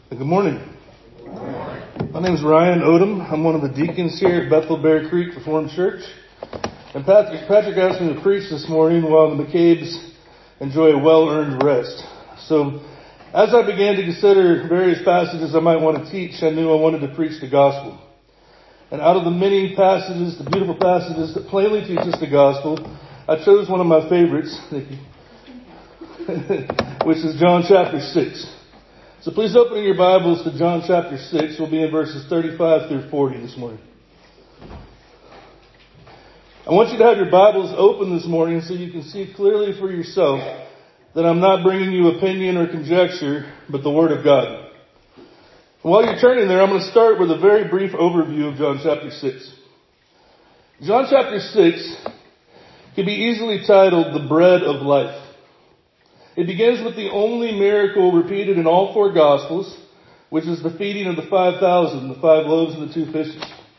Good morning. My name is Ryan Odom. I'm one of the deacons here at Bethel Bear Creek Reformed Church. And Patrick asked me to preach this morning while the McCabe's enjoy a well-earned rest. So as I began to consider various passages I might want to teach, I knew I wanted to preach the gospel. And out of the many passages, the beautiful passages that plainly teach us the gospel, I chose one of my favorites, which is John chapter 6. So please open your Bibles to John chapter 6. We'll be in verses 35 through 40 this morning. I want you to have your Bibles open this morning so you can see clearly for yourself that I'm not bringing you opinion or conjecture, but the Word of God. And while you're turning there, I'm going to start with a very brief overview of John chapter 6. John chapter 6 can be easily titled The Bread of Life. It begins with the only miracle repeated in all four Gospels, which is the feeding of the 5,000, the 5 loaves and the 2 fishes.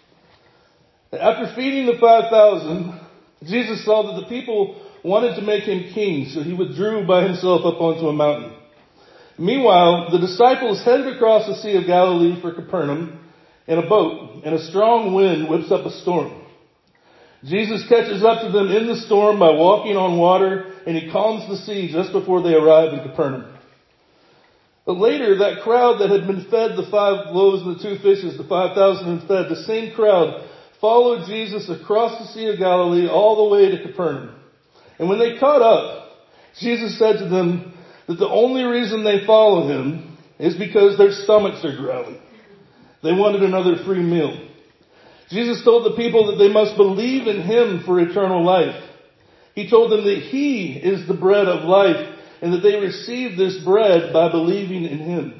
After feeding the 5,000, Jesus saw that the people wanted to make him king, so he withdrew by himself up onto a mountain. Meanwhile, the disciples headed across the Sea of Galilee for Capernaum in a boat, and a strong wind whips up a storm. Jesus catches up to them in the storm by walking on water, and he calms the sea just before they arrive in Capernaum. But later, that crowd that had been fed the 5 loaves and the 2 fishes, the 5,000 had fed, the same crowd followed Jesus across the Sea of Galilee all the way to Capernaum. And when they caught up, Jesus said to them that the only reason they follow him is because their stomachs are growling. They wanted another free meal. Jesus told the people that they must believe in him for eternal life. He told them that he is the bread of life and that they receive this bread by believing in him.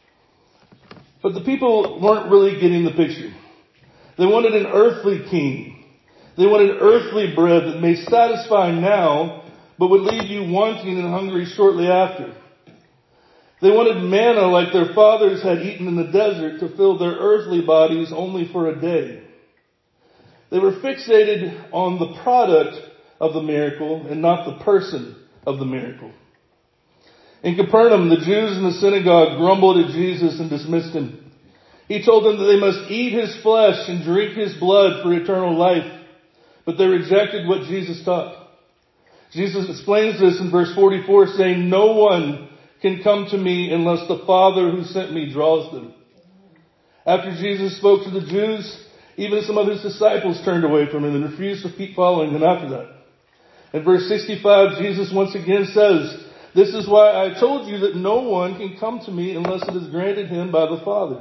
But the people weren't really getting the picture. They wanted an earthly king. They wanted earthly bread that may satisfy now, but would leave you wanting and hungry shortly after. They wanted manna like their fathers had eaten in the desert to fill their earthly bodies only for a day. They were fixated on the product of the miracle and not the person of the miracle. In Capernaum, the Jews in the synagogue grumbled at Jesus and dismissed him. He told them that they must eat his flesh and drink his blood for eternal life, but they rejected what Jesus taught. Jesus explains this in verse 44, saying, "No one can come to me unless the Father who sent me draws them." After Jesus spoke to the Jews, even some of his disciples turned away from him and refused to keep following him after that. In verse 65, Jesus once again says, "This is why I told you that no one can come to me unless it is granted him by the Father."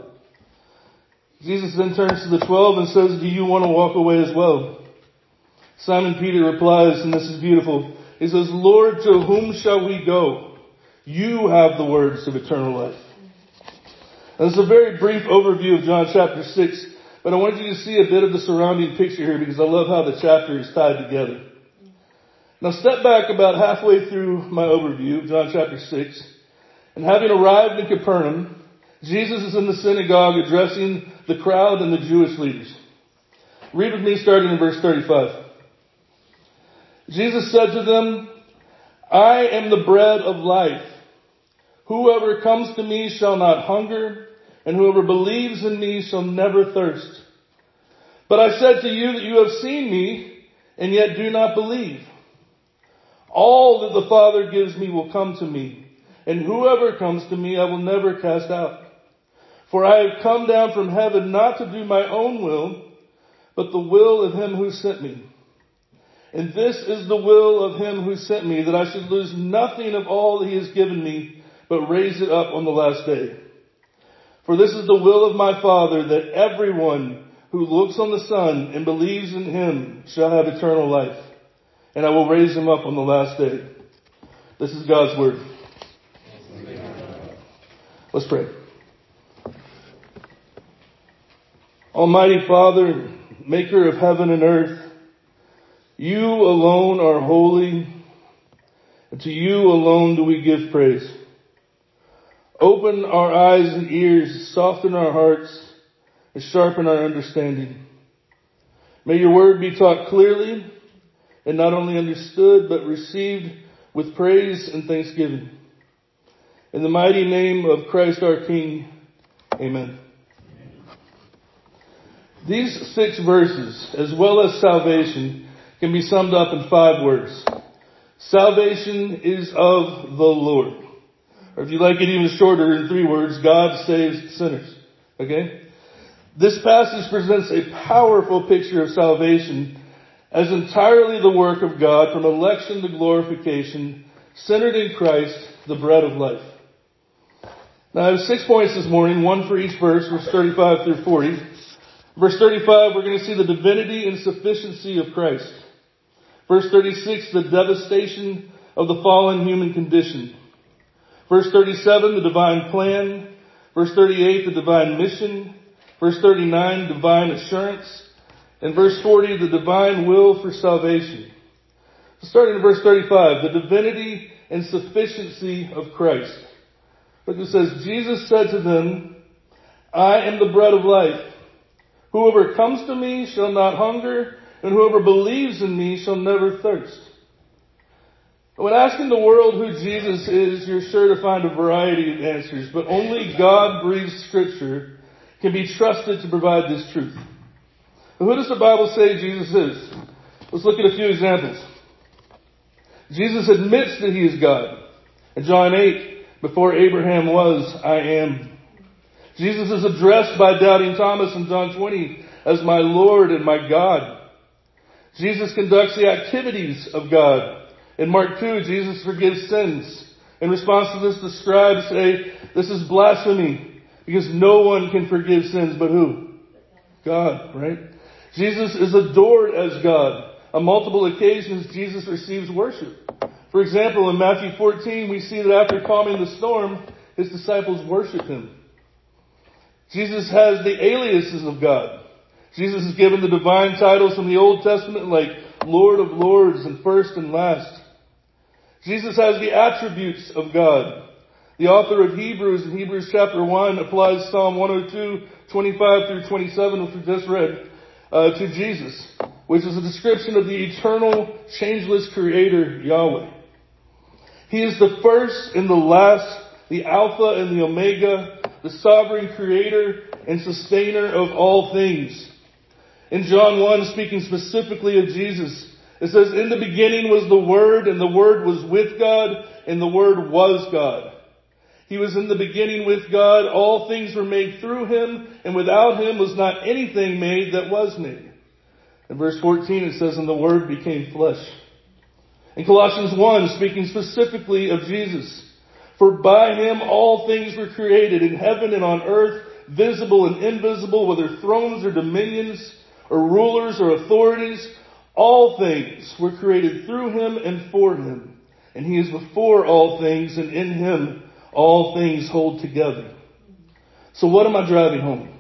Jesus then turns to the 12 and says, "Do you want to walk away as well?" Simon Peter replies, and this is beautiful. He says, "Lord, to whom shall we go? You have the words of eternal life." Now, this is a very brief overview of John chapter 6, but I wanted you to see a bit of the surrounding picture here because I love how the chapter is tied together. Now step back about halfway through my overview of John chapter 6, and having arrived in Capernaum, Jesus is in the synagogue addressing the crowd and the Jewish leaders. Read with me starting in verse 35. Jesus said to them, "I am the bread of life. Whoever comes to me shall not hunger, and whoever believes in me shall never thirst. But I said to you that you have seen me, and yet do not believe. All that the Father gives me will come to me, and whoever comes to me I will never cast out. For I have come down from heaven not to do my own will, but the will of him who sent me. And this is the will of him who sent me, that I should lose nothing of all that he has given me, but raise it up on the last day. For this is the will of my Father, that everyone who looks on the Son and believes in him shall have eternal life, and I will raise him up on the last day." This is God's word. Let's pray. Almighty Father, maker of heaven and earth, you alone are holy, and to you alone do we give praise. Open our eyes and ears, soften our hearts, and sharpen our understanding. May your word be taught clearly, and not only understood, but received with praise and thanksgiving. In the mighty name of Christ our King, Amen. These 6 verses, as well as salvation, can be summed up in 5 words. Salvation is of the Lord. Or if you like it even shorter, in 3 words, God saves sinners. Okay? This passage presents a powerful picture of salvation as entirely the work of God from election to glorification, centered in Christ, the bread of life. Now I have 6 points this morning, 1 for each verse 35 through 40. Verse 35, we're going to see the divinity and sufficiency of Christ. Verse 36, the devastation of the fallen human condition. Verse 37, the divine plan. Verse 38, the divine mission. Verse 39, divine assurance. And verse 40, the divine will for salvation. So starting in verse 35, the divinity and sufficiency of Christ. Look, it says, Jesus said to them, I am the bread of life. Whoever comes to me shall not hunger, and whoever believes in me shall never thirst. When asking the world who Jesus is, you're sure to find a variety of answers, but only God-breathed Scripture can be trusted to provide this truth. Who does the Bible say Jesus is? Let's look at a few examples. Jesus admits that He is God. In John 8, before Abraham was, I am. Jesus is addressed by doubting Thomas in John 20 as my Lord and my God. Jesus conducts the activities of God. In Mark 2, Jesus forgives sins. In response to this, the scribes say, this is blasphemy, because no one can forgive sins but who? God, right? Jesus is adored as God. On multiple occasions, Jesus receives worship. For example, in Matthew 14, we see that after calming the storm, His disciples worship Him. Jesus has the aliases of God. Jesus is given the divine titles from the Old Testament like Lord of Lords and First and Last. Jesus has the attributes of God. The author of Hebrews in Hebrews chapter 1 applies Psalm 102, 25 through 27, which we just read, to Jesus, which is a description of the eternal, changeless Creator, Yahweh. He is the first and the last, the Alpha and the Omega, the sovereign creator and sustainer of all things. In John 1, speaking specifically of Jesus, it says, in the beginning was the Word, and the Word was with God, and the Word was God. He was in the beginning with God. All things were made through Him, and without Him was not anything made that was made. In verse 14 it says, and the Word became flesh. In Colossians 1, speaking specifically of Jesus, for by Him all things were created in heaven and on earth, visible and invisible, whether thrones or dominions or rulers or authorities. All things were created through Him and for Him. And He is before all things, and in Him all things hold together. So what am I driving home?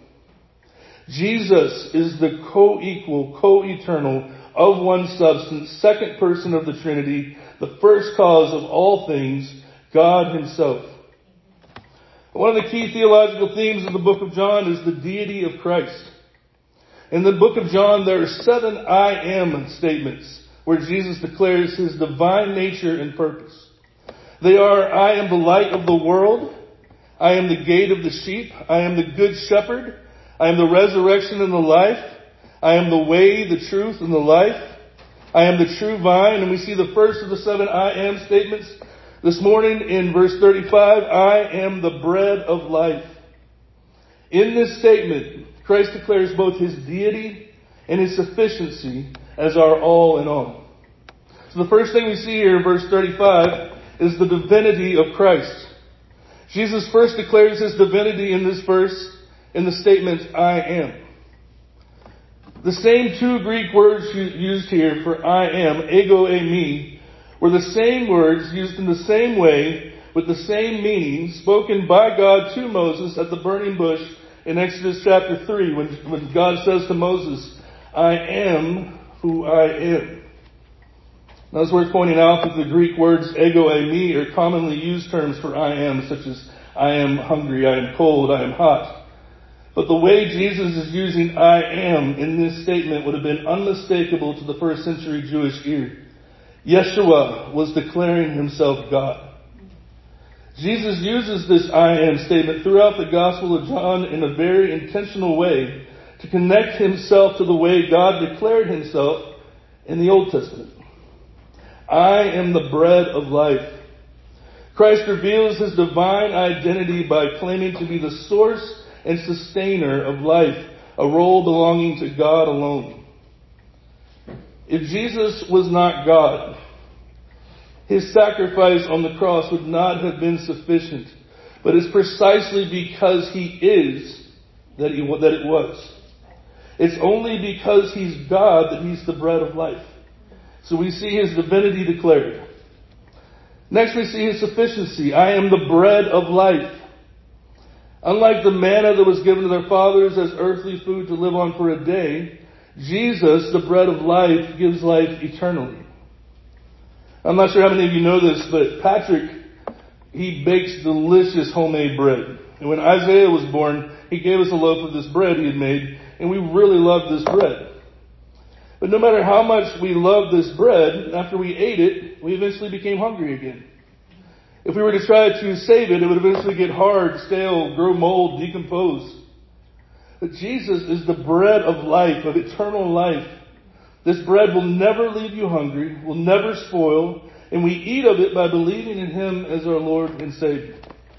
Jesus is the co-equal, co-eternal, of one substance, second person of the Trinity, the first cause of all things, God Himself. One of the key theological themes of the book of John is the deity of Christ. In the book of John, there are 7 I am statements where Jesus declares His divine nature and purpose. They are, I am the light of the world. I am the gate of the sheep. I am the good shepherd. I am the resurrection and the life. I am the way, the truth, and the life. I am the true vine. And we see the first of the 7 I am statements this morning in verse 35. I am the bread of life. In this statement, Christ declares both His deity and His sufficiency as our all in all. So the first thing we see here in verse 35 is the divinity of Christ. Jesus first declares His divinity in this verse in the statement, I am. The same 2 Greek words used here for I am, ego eimi, were the same words used in the same way with the same meaning spoken by God to Moses at the burning bush in Exodus chapter 3 when God says to Moses, I am who I am. Now it's worth pointing out that the Greek words ego eimi are commonly used terms for I am, such as I am hungry, I am cold, I am hot. But the way Jesus is using I am in this statement would have been unmistakable to the first century Jewish ear. Yeshua was declaring Himself God. Jesus uses this I am statement throughout the Gospel of John in a very intentional way to connect himself to the way God declared himself in the Old Testament. I am the bread of life. Christ reveals his divine identity by claiming to be the source and sustainer of life, a role belonging to God alone. If Jesus was not God, his sacrifice on the cross would not have been sufficient. But it's precisely because he is that it was. It's only because he's God that he's the bread of life. So we see his divinity declared. Next we see his sufficiency. I am the bread of life. Unlike the manna that was given to their fathers as earthly food to live on for a day, Jesus, the bread of life, gives life eternally. I'm not sure how many of you know this, but Patrick, he bakes delicious homemade bread. And when Isaiah was born, he gave us a loaf of this bread he had made, and we really loved this bread. But no matter how much we loved this bread, after we ate it, we eventually became hungry again. If we were to try to save it, it would eventually get hard, stale, grow mold, decompose. But Jesus is the bread of life, of eternal life. This bread will never leave you hungry, will never spoil, and we eat of it by believing in him as our Lord and Savior.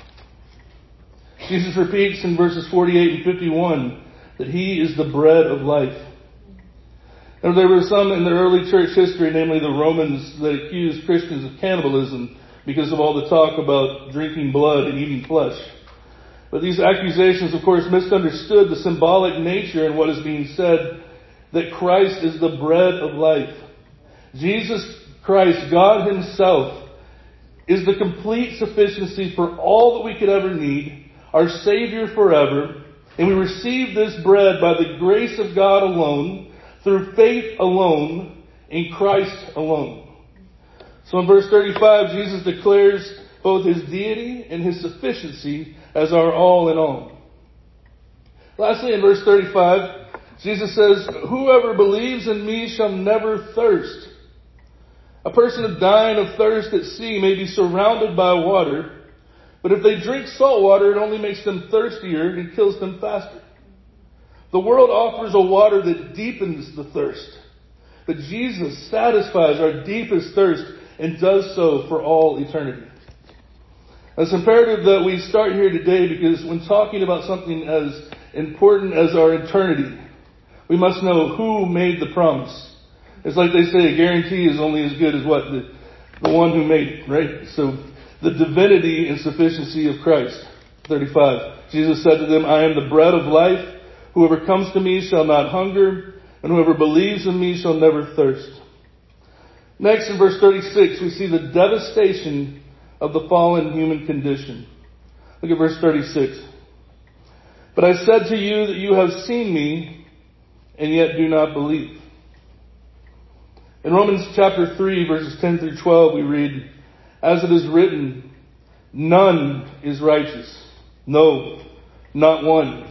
Jesus repeats in verses 48 and 51 that he is the bread of life. Now, there were some in the early church history, namely the Romans, that accused Christians of cannibalism because of all the talk about drinking blood and eating flesh. But these accusations, of course, misunderstood the symbolic nature in what is being said, that Christ is the bread of life. Jesus Christ, God himself, is the complete sufficiency for all that we could ever need, our Savior forever, and we receive this bread by the grace of God alone, through faith alone, in Christ alone. So in verse 35, Jesus declares both his deity and his sufficiency as our all in all. Lastly, in verse 35, Jesus says, whoever believes in me shall never thirst. A person dying of thirst at sea may be surrounded by water, but if they drink salt water, it only makes them thirstier and kills them faster. The world offers a water that deepens the thirst, but Jesus satisfies our deepest thirst and does so for all eternity. It's imperative that we start here today because when talking about something as important as our eternity, we must know who made the promise. It's like they say, a guarantee is only as good as what? The one who made it, right? So the divinity and sufficiency of Christ. 35. Jesus said to them, I am the bread of life. Whoever comes to me shall not hunger, and whoever believes in me shall never thirst. Next, in verse 36, we see the devastation of the fallen human condition. Look at verse 36. But I said to you that you have seen me, and yet do not believe. In Romans chapter 3, verses 10 through 12, we read, as it is written, none is righteous. No, not one.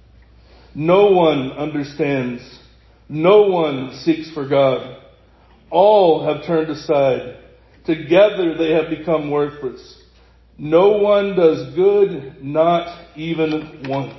No one understands. No one seeks for God. All have turned aside. Together they have become worthless. No one does good, not even one.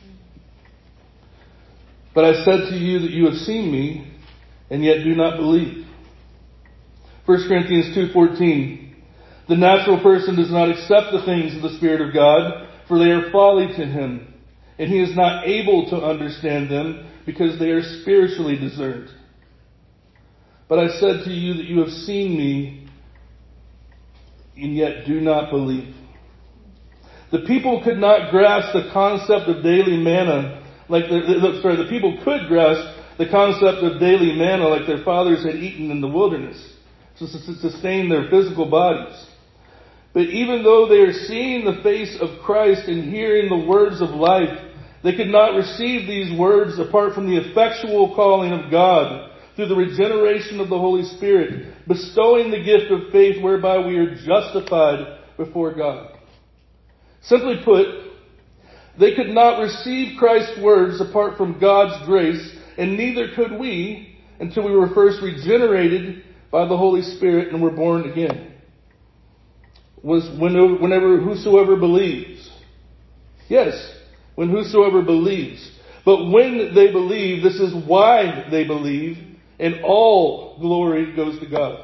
But I said to you that you have seen me, and yet do not believe. 1 Corinthians 2:14. The natural person does not accept the things of the Spirit of God, for they are folly to him, and he is not able to understand them because they are spiritually discerned. But I said to you that you have seen me, and yet do not believe. The people could not grasp the concept of daily manna, the people could grasp the concept of daily manna like their fathers had eaten in the wilderness to sustain their physical bodies. But even though they are seeing the face of Christ and hearing the words of life, they could not receive these words apart from the effectual calling of God through the regeneration of the Holy Spirit, bestowing the gift of faith whereby we are justified before God. Simply put, they could not receive Christ's words apart from God's grace, and neither could we until we were first regenerated by the Holy Spirit and were born again. was whenever whosoever believes. Yes, when whosoever believes. But when they believe, this is why they believe, and all glory goes to God.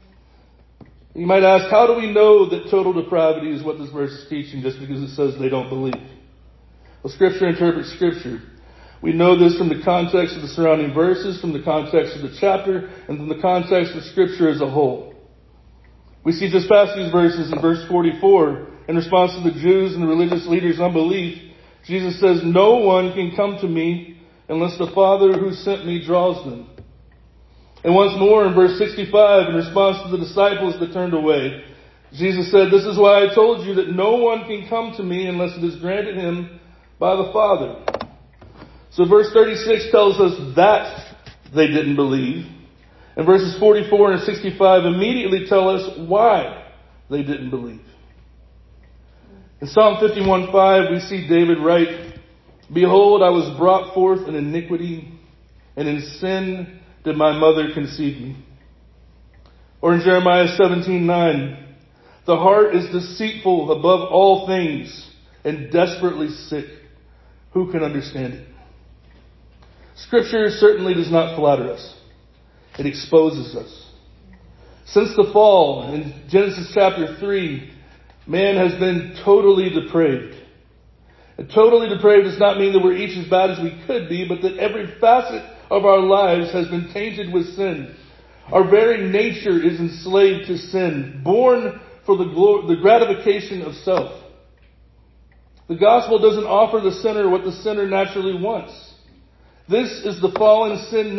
You might ask, how do we know that total depravity is what this verse is teaching just because it says they don't believe? Well, Scripture interprets Scripture. We know this from the context of the surrounding verses, from the context of the chapter, and from the context of Scripture as a whole. We see just past these verses in verse 44, in response to the Jews and the religious leaders' unbelief, Jesus says, "No one can come to me unless the Father who sent me draws them." And once more in verse 65, in response to the disciples that turned away, Jesus said, "This is why I told you that no one can come to me unless it is granted him by the Father." So verse 36 tells us that they didn't believe. And verses 44 and 65 immediately tell us why they didn't believe. In Psalm 51:5, we see David write, "Behold, I was brought forth in iniquity, and in sin did my mother conceive me." Or in Jeremiah 17:9, "The heart is deceitful above all things and desperately sick. Who can understand it?" Scripture certainly does not flatter us. It exposes us. Since the fall, in Genesis chapter 3, man has been totally depraved. And totally depraved does not mean that we're each as bad as we could be, but that every facet of our lives has been tainted with sin. Our very nature is enslaved to sin, born for the gratification of self. The gospel doesn't offer the sinner what the sinner naturally wants. This fallen sin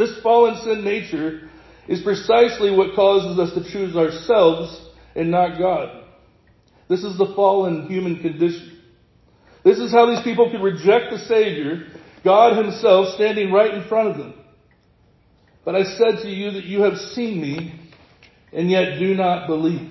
nature is precisely what causes us to choose ourselves and not God. This is the fallen human condition. This is how these people could reject the Savior, God Himself standing right in front of them. "But I said to you that you have seen me, and yet do not believe."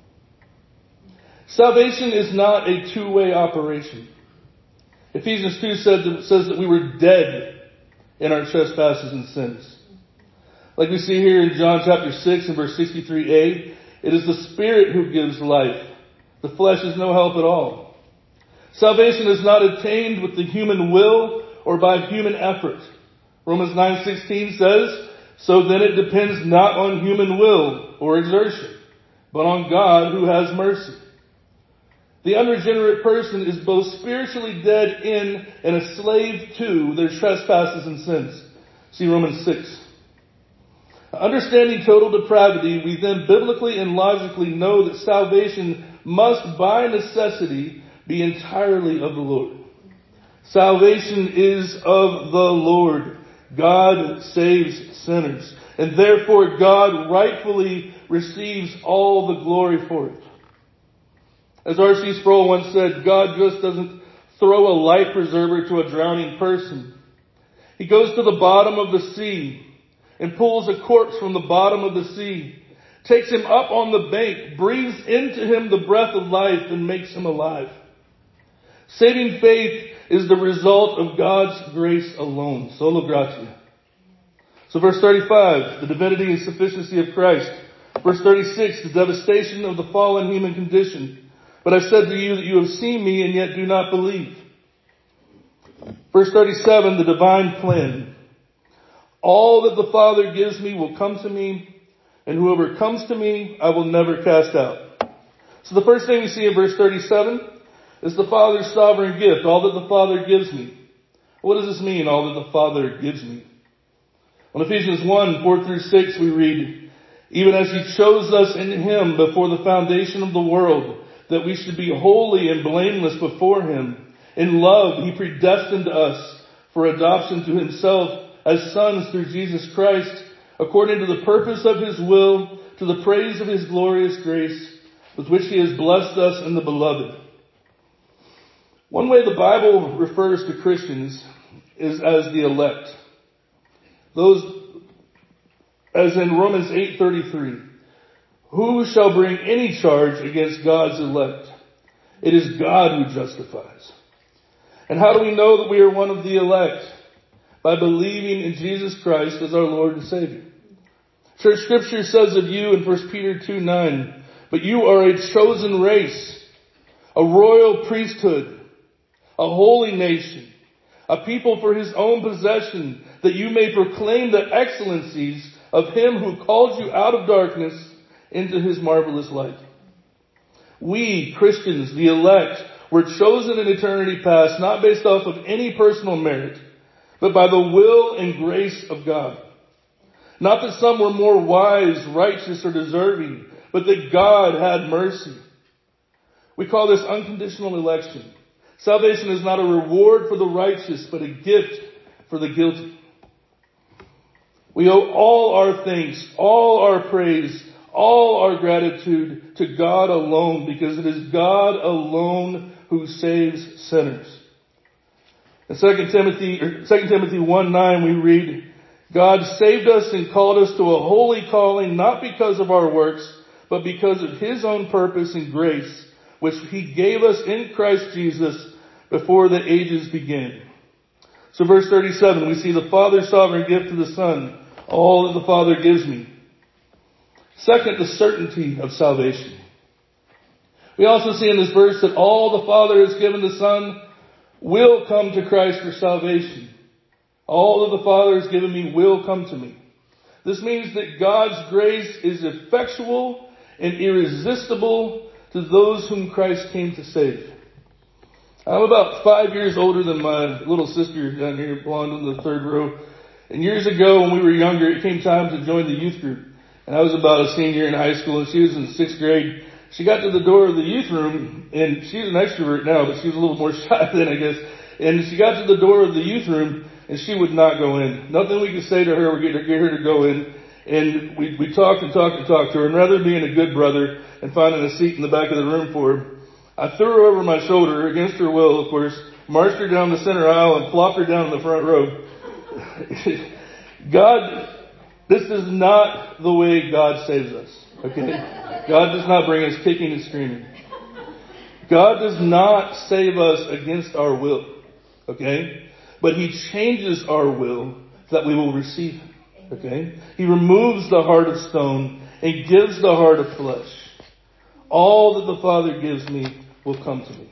Salvation is not a two-way operation. Ephesians 2 says that we were dead in our trespasses and sins. Like we see here in John chapter 6 and verse 63a, it is the Spirit who gives life. The flesh is no help at all. Salvation is not attained with the human will or by human effort. Romans 9:16 says, "So then it depends not on human will or exertion, but on God who has mercy." The unregenerate person is both spiritually dead in and a slave to their trespasses and sins. See Romans 6. Understanding total depravity, we then biblically and logically know that salvation must by necessity be entirely of the Lord. Salvation is of the Lord. God saves sinners. And therefore God rightfully receives all the glory for it. As R.C. Sproul once said, God just doesn't throw a life preserver to a drowning person. He goes to the bottom of the sea and pulls a corpse from the bottom of the sea, takes him up on the bank, breathes into him the breath of life, and makes him alive. Saving faith is the result of God's grace alone. Sola gratia. So verse 35, the divinity and sufficiency of Christ. Verse 36, the devastation of the fallen human condition. "But I said to you that you have seen me and yet do not believe." Verse 37, the divine plan. "All that the Father gives me will come to me, and whoever comes to me, I will never cast out." So the first thing we see in verse 37 is the Father's sovereign gift, all that the Father gives me. What does this mean, all that the Father gives me? On Ephesians 1:4-6 we read, "Even as He chose us in Him before the foundation of the world, that we should be holy and blameless before Him. In love He predestined us for adoption to Himself as sons through Jesus Christ, according to the purpose of His will, to the praise of His glorious grace, with which He has blessed us in the Beloved." One way the Bible refers to Christians is as the elect. Those, as in Romans 8:33, "Who shall bring any charge against God's elect? It is God who justifies." And how do we know that we are one of the elect? By believing in Jesus Christ as our Lord and Savior. Church, Scripture says of you in 1 Peter 2:9, But you are a chosen race, a royal priesthood, a holy nation, a people for his own possession, that you may proclaim the excellencies of him who called you out of darkness into his marvelous light. We, Christians, the elect, were chosen in eternity past, not based off of any personal merit, but by the will and grace of God. Not that some were more wise, righteous, or deserving, but that God had mercy. We call this unconditional election. Salvation is not a reward for the righteous, but a gift for the guilty. We owe all our thanks, all our praise, all our gratitude to God alone, because it is God alone who saves sinners. In 2 Timothy 1:9 we read, God saved us and called us to a holy calling, not because of our works, but because of his own purpose and grace, which he gave us in Christ Jesus before the ages began. So verse 37, we see the Father's sovereign gift to the Son, all that the Father gives me. Second, the certainty of salvation. We also see in this verse that all the Father has given the Son will come to Christ for salvation. All that the Father has given me will come to me. This means that God's grace is effectual and irresistible to those whom Christ came to save. I'm about 5 years older than my little sister down here, blonde in the third row. And years ago when we were younger, it came time to join the youth group. And I was about a senior in high school and she was in 6th grade. She got to the door of the youth room, and she's an extrovert now, but she was a little more shy then, I guess. And she got to the door of the youth room, and she would not go in. Nothing we could say to her would get her to go in. And we talked to her, and rather than being a good brother and finding a seat in the back of the room for her, I threw her over my shoulder, against her will, of course, marched her down the center aisle, and plopped her down in the front row. This is not the way God saves us, okay? God does not bring us kicking and screaming. God does not save us against our will, okay? But he changes our will so that we will receive him, okay? He removes the heart of stone and gives the heart of flesh. All that the Father gives me will come to me.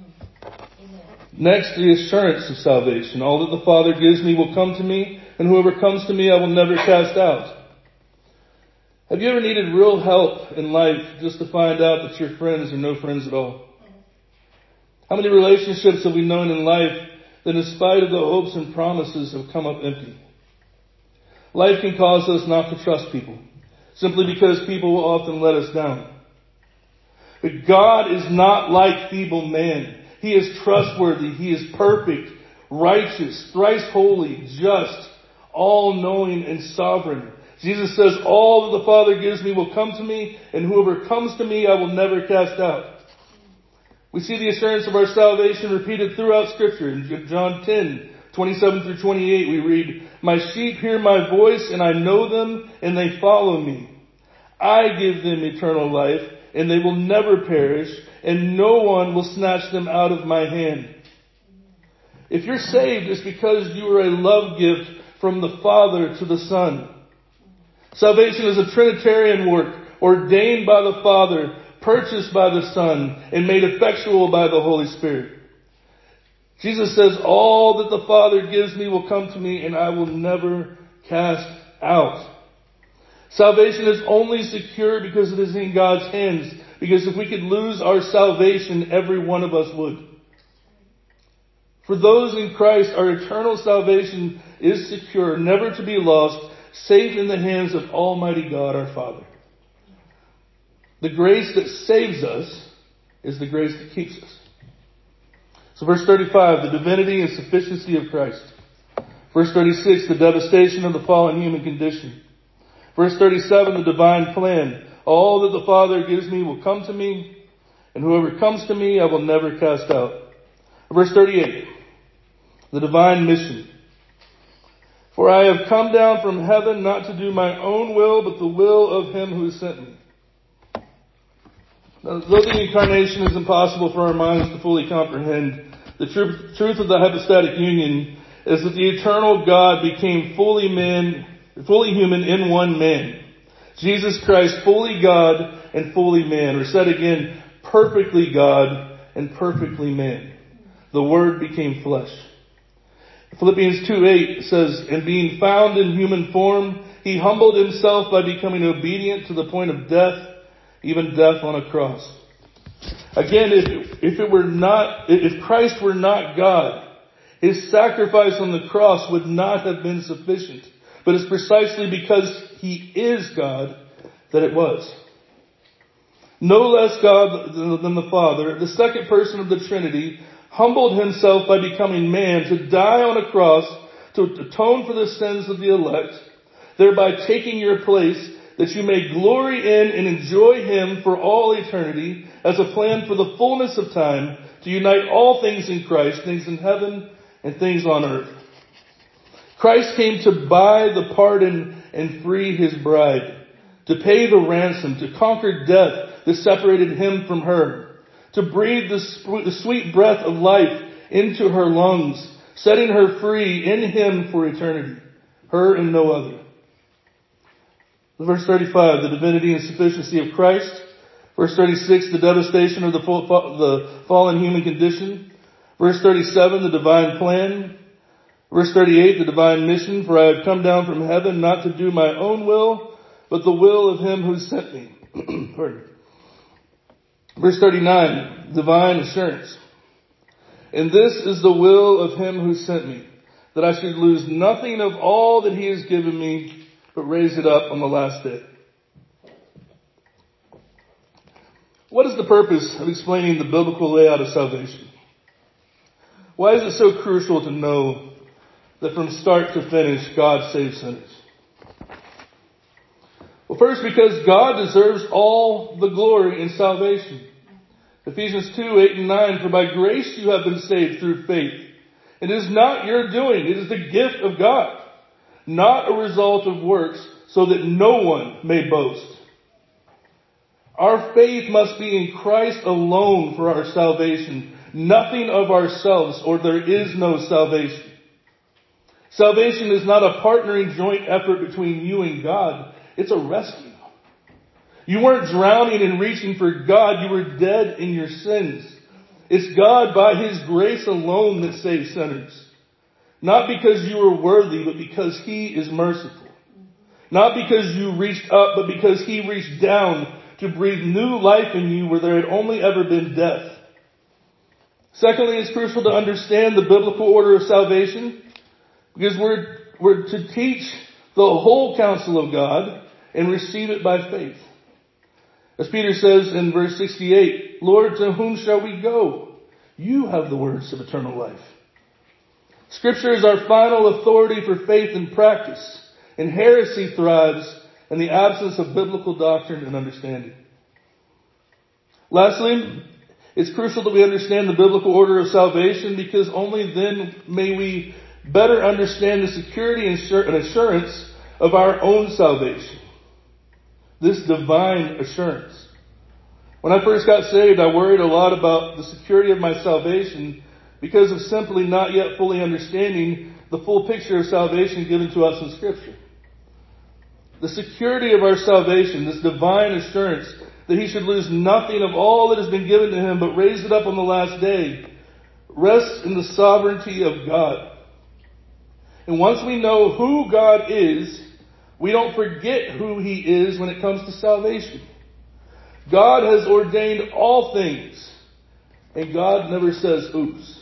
Next, the assurance of salvation. All that the Father gives me will come to me, and whoever comes to me I will never cast out. Have you ever needed real help in life just to find out that your friends are no friends at all? How many relationships have we known in life that in spite of the hopes and promises have come up empty? Life can cause us not to trust people, simply because people will often let us down. But God is not like feeble man. He is trustworthy. He is perfect, righteous, thrice holy, just, all-knowing, and sovereign. Jesus says, all that the Father gives me will come to me, and whoever comes to me I will never cast out. We see the assurance of our salvation repeated throughout Scripture. In John 10:27 through 28, we read, my sheep hear my voice, and I know them, and they follow me. I give them eternal life, and they will never perish, and no one will snatch them out of my hand. If you're saved, it's because you are a love gift from the Father to the Son. Salvation is a Trinitarian work, ordained by the Father, purchased by the Son, and made effectual by the Holy Spirit. Jesus says, all that the Father gives me will come to me, and I will never cast out. Salvation is only secure because it is in God's hands. Because if we could lose our salvation, every one of us would. For those in Christ, our eternal salvation is secure, never to be lost, safe in the hands of Almighty God, our Father. The grace that saves us is the grace that keeps us. So verse 35, the divinity and sufficiency of Christ. Verse 36, the devastation of the fallen human condition. Verse 37, the divine plan. All that the Father gives me will come to me, and whoever comes to me I will never cast out. Verse 38, the divine mission. For I have come down from heaven not to do my own will, but the will of him who sent me. Now, though the incarnation is impossible for our minds to fully comprehend, the truth of the hypostatic union is that the eternal God became fully human in one man. Jesus Christ, fully God and fully man. Or said again, perfectly God and perfectly man. The Word became flesh. Philippians 2:8 says, and being found in human form, he humbled himself by becoming obedient to the point of death, even death on a cross. Again, if Christ were not God, his sacrifice on the cross would not have been sufficient. But it's precisely because he is God that it was. No less God than the Father, the second person of the Trinity, humbled himself by becoming man to die on a cross to atone for the sins of the elect, thereby taking your place that you may glory in and enjoy him for all eternity as a plan for the fullness of time to unite all things in Christ, things in heaven and things on earth. Christ came to buy the pardon and free his bride, to pay the ransom, to conquer death that separated him from her, to breathe the sweet breath of life into her lungs, setting her free in him for eternity, her and no other. Verse 35, the divinity and sufficiency of Christ. Verse 36, the devastation of the fallen human condition. Verse 37, the divine plan. Verse 38, the divine mission. For I have come down from heaven not to do my own will, but the will of him who sent me. Verse 39, divine assurance. And this is the will of him who sent me, that I should lose nothing of all that he has given me, but raise it up on the last day. What is the purpose of explaining the biblical layout of salvation? Why is it so crucial to know that from start to finish, God saves sinners? Well, first, because God deserves all the glory in salvation. Ephesians 2:8-9, for by grace you have been saved through faith. It is not your doing, it is the gift of God, not a result of works, so that no one may boast. Our faith must be in Christ alone for our salvation, nothing of ourselves, or there is no salvation. Salvation is not a partnering joint effort between you and God. It's a rescue. You weren't drowning and reaching for God. You were dead in your sins. It's God by his grace alone that saves sinners. Not because you were worthy, but because he is merciful. Not because you reached up, but because he reached down to breathe new life in you where there had only ever been death. Secondly, it's crucial to understand the biblical order of salvation, because we're to teach the whole counsel of God and receive it by faith. As Peter says in verse 68, Lord, to whom shall we go? You have the words of eternal life. Scripture is our final authority for faith and practice, and heresy thrives in the absence of biblical doctrine and understanding. Lastly, it's crucial that we understand the biblical order of salvation, because only then may we better understand the security and assurance of our own salvation. This divine assurance. When I first got saved, I worried a lot about the security of my salvation because of simply not yet fully understanding the full picture of salvation given to us in Scripture. The security of our salvation, this divine assurance that he should lose nothing of all that has been given to him, but raise it up on the last day, rests in the sovereignty of God. And once we know who God is, we don't forget who he is when it comes to salvation. God has ordained all things, and God never says oops.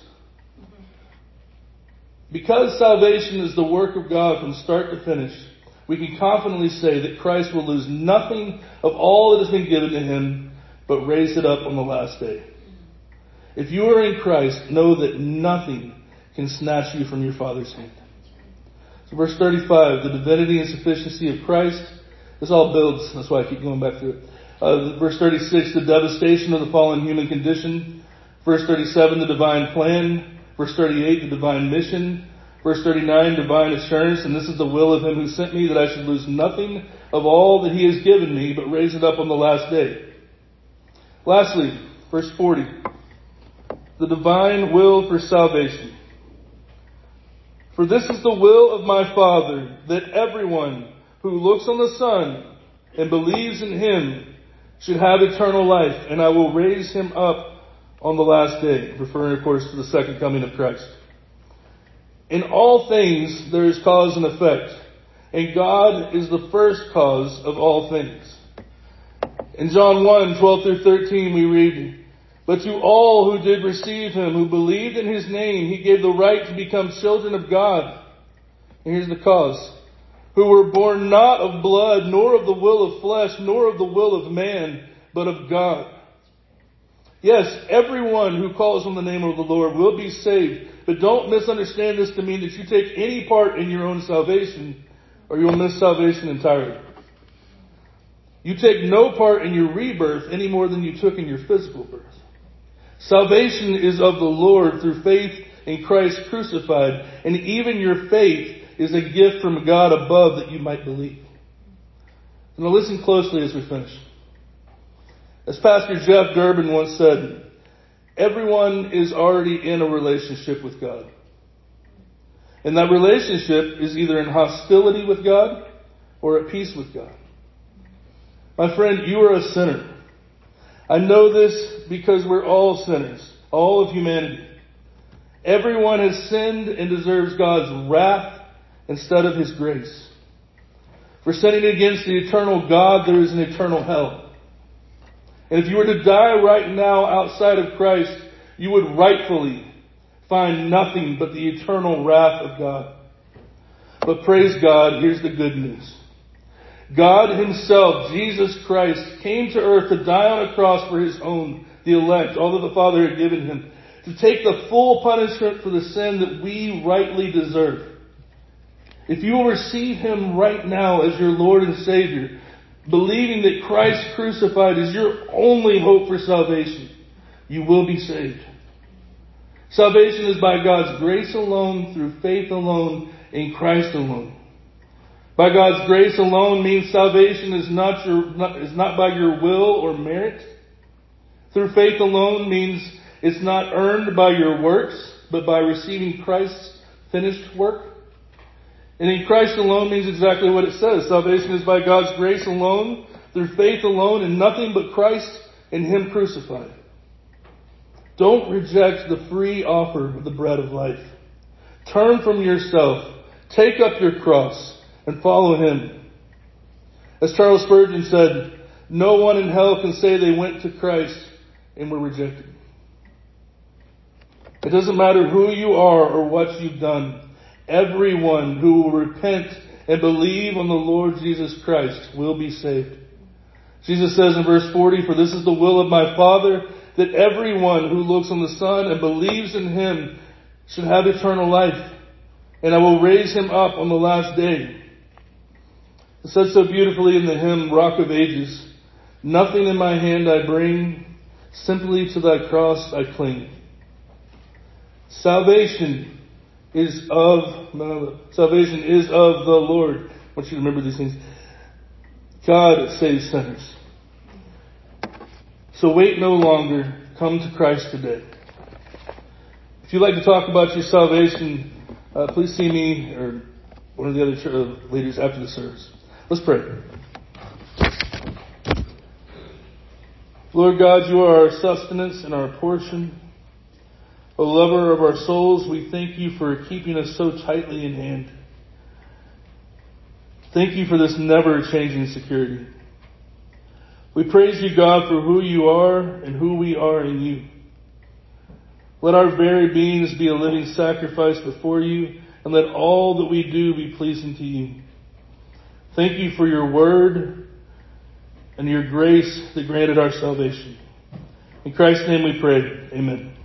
Because salvation is the work of God from start to finish, we can confidently say that Christ will lose nothing of all that has been given to him, but raise it up on the last day. If you are in Christ, know that nothing can snatch you from your Father's hand. So verse 35, the divinity and sufficiency of Christ. This all builds, that's why I keep going back to it. Verse 36, the devastation of the fallen human condition. Verse 37, the divine plan. Verse 38, the divine mission. Verse 39, divine assurance. And this is the will of him who sent me, that I should lose nothing of all that he has given me, but raise it up on the last day. Lastly, verse 40, the divine will for salvation. For this is the will of my Father, that everyone who looks on the Son and believes in him should have eternal life, and I will raise him up on the last day, referring, of course, to the second coming of Christ. In all things, there is cause and effect, and God is the first cause of all things. In John 1:12 through 13, we read, "But to all who did receive him, who believed in his name, he gave the right to become children of God." And here's the cause. "Who were born not of blood, nor of the will of flesh, nor of the will of man, but of God." Yes, everyone who calls on the name of the Lord will be saved. But don't misunderstand this to mean that you take any part in your own salvation, or you'll miss salvation entirely. You take no part in your rebirth any more than you took in your physical birth. Salvation is of the Lord through faith in Christ crucified, and even your faith is a gift from God above that you might believe. Now listen closely as we finish. As Pastor Jeff Durbin once said, everyone is already in a relationship with God. And that relationship is either in hostility with God or at peace with God. My friend, you are a sinner. I know this because we're all sinners, all of humanity. Everyone has sinned and deserves God's wrath instead of his grace. For sinning against the eternal God, there is an eternal hell. And if you were to die right now outside of Christ, you would rightfully find nothing but the eternal wrath of God. But praise God, here's the good news. God himself, Jesus Christ, came to earth to die on a cross for his own, the elect, all that the Father had given him, to take the full punishment for the sin that we rightly deserve. If you will receive him right now as your Lord and Savior, believing that Christ crucified is your only hope for salvation, you will be saved. Salvation is by God's grace alone, through faith alone, in Christ alone. By God's grace alone means salvation is not by your will or merit. Through faith alone means it's not earned by your works, but by receiving Christ's finished work. And in Christ alone means exactly what it says. Salvation is by God's grace alone, through faith alone, and nothing but Christ and him crucified. Don't reject the free offer of the bread of life. Turn from yourself, take up your cross, and follow him. As Charles Spurgeon said, no one in hell can say they went to Christ and were rejected. It doesn't matter who you are or what you've done. Everyone who will repent and believe on the Lord Jesus Christ will be saved. Jesus says in verse 40, "For this is the will of my Father, that everyone who looks on the Son and believes in him should have eternal life, and I will raise him up on the last day." It said so beautifully in the hymn, "Rock of Ages," "Nothing in my hand I bring, simply to thy cross I cling." Salvation is of the Lord. I want you to remember these things. God saves sinners. So wait no longer. Come to Christ today. If you'd like to talk about your salvation, please see me or one of the other leaders after the service. Let's pray. Lord God, you are our sustenance and our portion. O lover of our souls, we thank you for keeping us so tightly in hand. Thank you for this never-changing security. We praise you, God, for who you are and who we are in you. Let our very beings be a living sacrifice before you, and let all that we do be pleasing to you. Thank you for your word and your grace that granted our salvation. In Christ's name we pray. Amen.